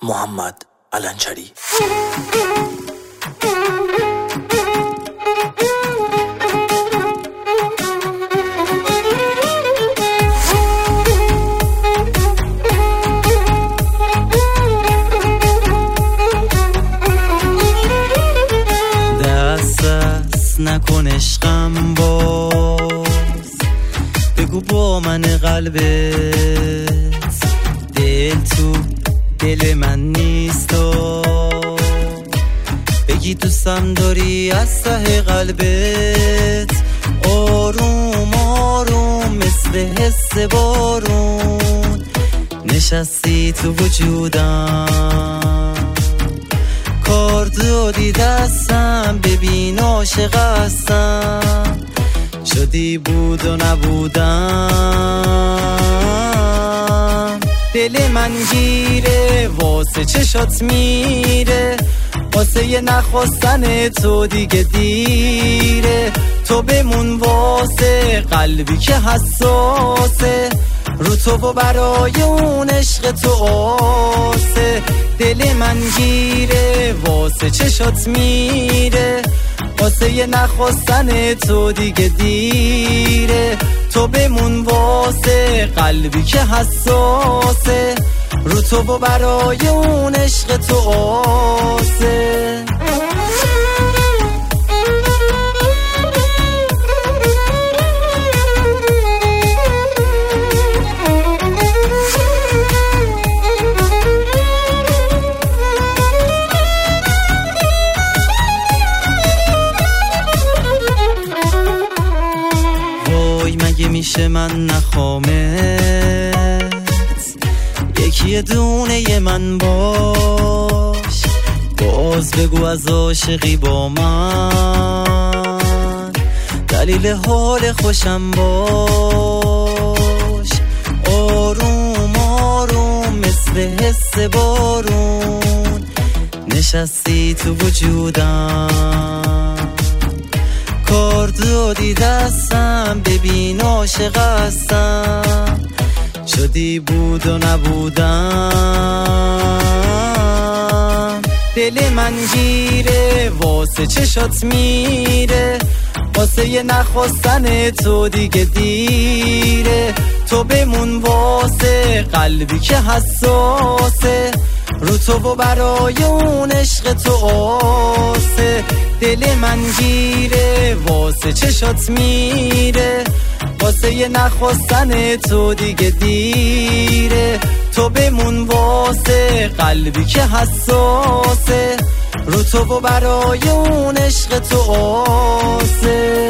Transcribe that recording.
محمد علنچری. دست نکن عشقم باز، بگو با من قلبت دل تو دل من نیست و بگی دوستم داری از ته قلبت. آروم آروم مثل حس بارون نشستی تو وجودم، کار دادی دستم ببین عاشق هستم، شدی بود و نبودم. دل من گیره واسه چشات میره، واسه یه نخواستن تو دیگه دیره. تو بمون واسه قلبی که حساسه، رو تو و برای اون عشق تو آسه. دل من گیره واسه چشات میره، واسه یه نخواستن تو دیگه دیره. تو بمون واسه قلبی که حساسه، رو تو و برای اون عشق تو آسه. مگه میشه من نخوامت، یکی دونه من باش، باز بگو از عاشقی با من، دلیل حال خوشم باش. آروم آروم مثل حس بارون نشستی تو وجودم، کار دادی دستم ببین عاشق هستم، شدی بود و نبودم. دل من گیره واسه چشات میره، واسه یه نخواستن تو دیگه دیره. تو بمون واسه قلبی که حساسه، رو تو و برای اون عشق تو آسه. دل من گیره واسه چشات میره، واسه یه نخواستن تو دیگه دیره. تو بمون واسه قلبی که حساسه، رو تو و برای اون عشق تو آسه.